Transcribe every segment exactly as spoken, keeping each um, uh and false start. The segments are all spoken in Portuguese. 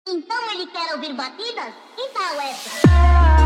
Então ele quer ouvir batidas? Que tal essa?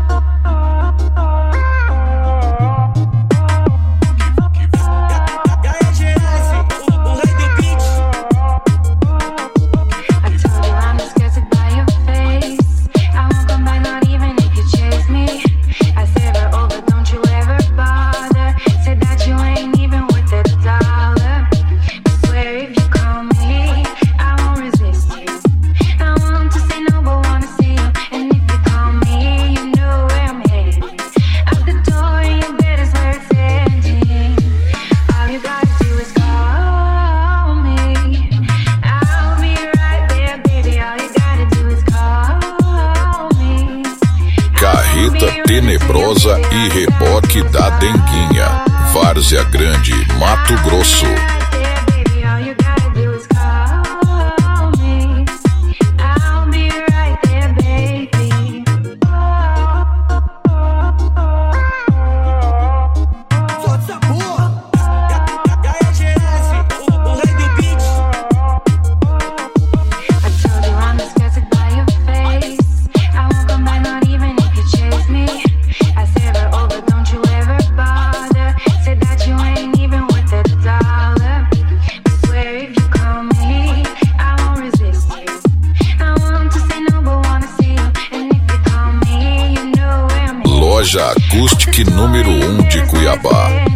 Carreta tenebrosa e reboque da Denguinha. Várzea Grande, Mato Grosso. Loja Acoustic número um de Cuiabá.